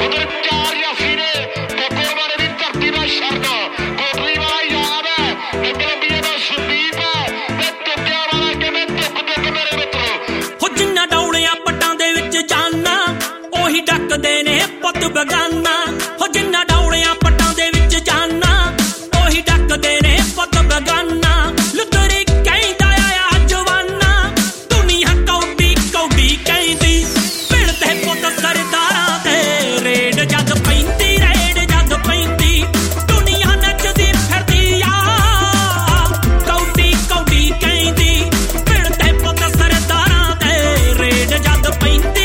ਡੱਕਦੇ ਨੇ ਪੁੱਤ ਬਗਾਨਾ ਹੋ ਜਿੰਨਾ ਡੌਲਿਆਂ ਪੱਟਾਂ ਦੇ ਵਿੱਚ ਜਾਨਾ ਉਹੀ ਡੱਕਦੇ ਨੇ ਪੁੱਤ ਬਗਾਨਾ ਲੁਤਰੀ ਕਹਿੰਦਾ ਆ ਜਵਾਨਾ ਦੁਨੀਆ ਕੌਡੀ ਕੌਡੀ ਕਹਿੰਦੀ ਪਿੰਡ ਤੇ ਪੁੱਤ ਸਰਦਾਰਾਂ ਦੇ ਰੇਡ ਜਦ ਪੈਂਦੀ ਦੁਨੀਆ ਨੱਚਦੀ ਫਿਰਦੀ ਆ ਕੌਡੀ ਕੌਡੀ ਕਹਿੰਦੀ ਪਿੰਡ ਤੇ ਪੁੱਤ ਸਰਦਾਰਾਂ ਦੇ ਰੇਡ ਜਦ ਪੈਂਦੀ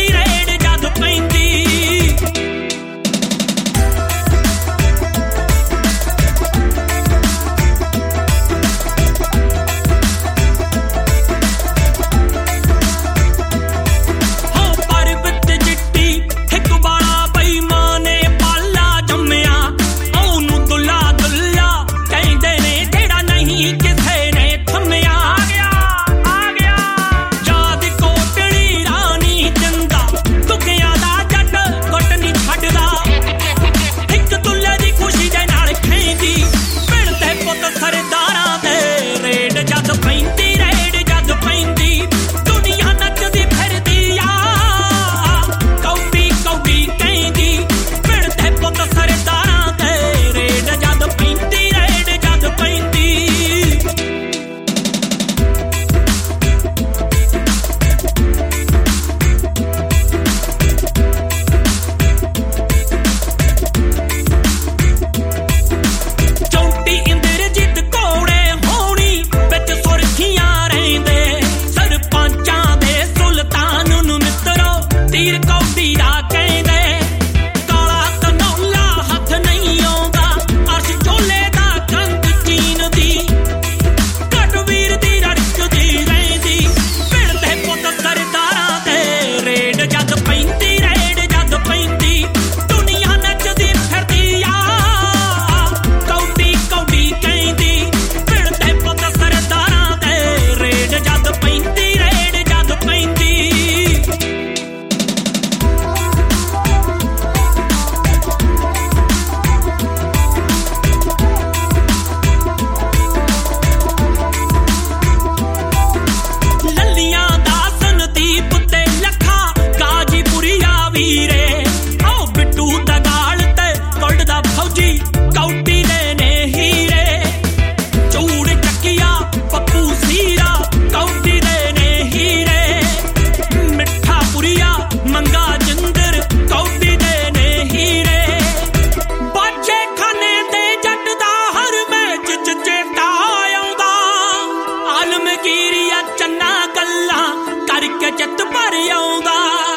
ਚਿੱਤ ਭਰ ਆਉਂਦਾ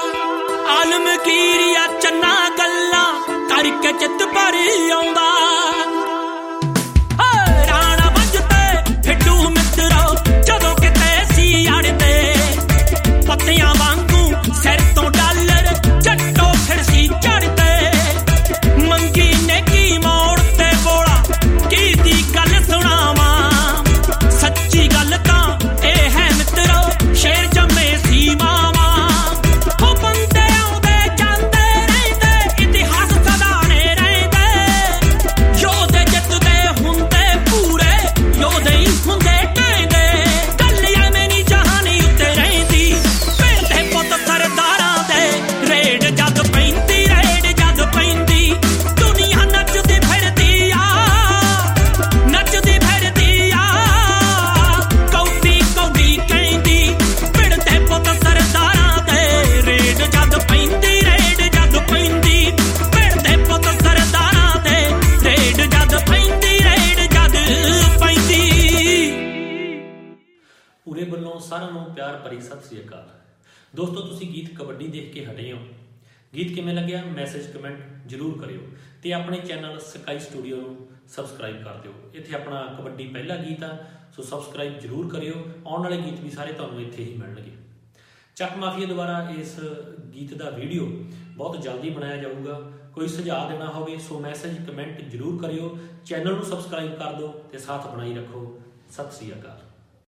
ਆਲਮਗੀਰੀਆ ਚੰਨਾ ਗੱਲਾਂ ਕਰਕੇ ਚਿੱਤ ਭਰ ਆਉਂਦਾ ਰਾਣਾ ਵੰਜ ਤੇ ਫਿੱਟੂ ਮਿੱਤਰੋ ਜਦੋਂ ਕਿਤੇ ਸੀ ਅੜਦੇ ਪੱਤਿਆਂ ਵਾਂਗੂ ਸਿਰ ਤੋਂ ਡਾਲਰ ਜੱਟੋ ਖਿੜਸੀ ਚੜਦੇ ਮੰਗੀ ਨੇ ਕੀ ਮੋੜ ਤੇ ਬੋਲਾ ਕੀ ਦੀ ਗੱਲ ਸੁਣਾਵਾਂ ਸੱਚੀ ਗੱਲ ਤਾਂ ਇਹ ਹੈ ਮਿੱਤਰੋ ਸ਼ੇਰ ਜੰਮੇ ਮਾਮਾ ਹੋ ਬੰਦੇ ਆਉਂਦੇ ਜਾਂਦੇ ਰਹਿੰਦੇ ਇਤਿਹਾਸ ਸਦਾਣੇ ਰਹਿੰਦੇ ਯੋਧੇ ਜਿੱਤਦੇ ਹੁੰਦੇ ਪੂਰੇ ਯੋਧੇ ਹੀ ਹੁੰਦੇ ਕਹਿੰਦੇ ਗੱਲ ਐਵੇਂ ਨਹੀਂ ਜਹਾਨੀ ਉੱਤੇ ਰਹਿੰਦੀ ਪਿੰਡ ਦੇ ਪੁੱਤ ਸਰਦਾਰਾਂ ਦੇ ਰੇਡ ਜਦ ਪੈਂਦੀ ਦੁਨੀਆ ਨੱਚਦੀ ਫਿਰਦੀ ਆ ਕੌਡੀ ਕੌਡੀ ਕਹਿੰਦੀ ਪਿੰਡ ਦੇ ਪੁੱਤ ਸਰਦਾਰਾਂ ਦੇ ਰੇਡ ਜਦ ਪੈਂਦੀ ਪਿੰਡ ਦੇ ਪੁੱਤ ਸਰਦਾਰਾਂ ਦੇ ਰੇਡ ਜਦ ਪੈਂਦੀ ਪੂਰੇ ਵੱਲੋਂ ਸਾਰਿਆਂ ਨੂੰ ਪਿਆਰ ਭਰੀ ਸਤਿ ਸ੍ਰੀ ਅਕਾਲ। ਦੋਸਤੋ ਤੁਸੀਂ ਗੀਤ ਕਬੱਡੀ ਦੇਖ ਕੇ ਹਟੇ ਹੋ, ਗੀਤ ਕਿਵੇਂ ਲੱਗਿਆ ਮੈਸੇਜ ਕਮੈਂਟ ਜ਼ਰੂਰ ਕਰਿਓ ਤੇ ਆਪਣੇ ਚੈਨਲ ਸਕਾਈ ਸਟੂਡੀਓ ਨੂੰ ਸਬਸਕ੍ਰਾਈਬ ਕਰ ਦਿਓ। ਇੱਥੇ ਆਪਣਾ ਕਬੱਡੀ ਪਹਿਲਾ ਗੀਤ ਆ, ਸੋ ਸਬਸਕ੍ਰਾਈਬ ਜ਼ਰੂਰ ਕਰਿਓ। ਆਉਣ ਵਾਲੇ ਗੀਤ ਵੀ ਸਾਰੇ ਤੁਹਾਨੂੰ ਇੱਥੇ ਹੀ ਮਿਲਣਗੇ। ਚੱਕ ਮਾਫੀਆ ਦੁਆਰਾ ਇਸ ਗੀਤ ਦਾ ਵੀਡੀਓ ਬਹੁਤ ਜਲਦੀ ਬਣਾਇਆ ਜਾਊਗਾ। ਕੋਈ ਸੁਝਾਅ ਦੇਣਾ ਹੋਵੇ ਸੋ ਮੈਸੇਜ ਕਮੈਂਟ ਜ਼ਰੂਰ ਕਰਿਓ। ਚੈਨਲ ਨੂੰ ਸਬਸਕ੍ਰਾਈਬ ਕਰ ਦਿਓ ਤੇ ਸਾਥ ਬਣਾਈ ਰੱਖੋ। ਸਤਿ ਸ੍ਰੀ ਅਕਾਲ।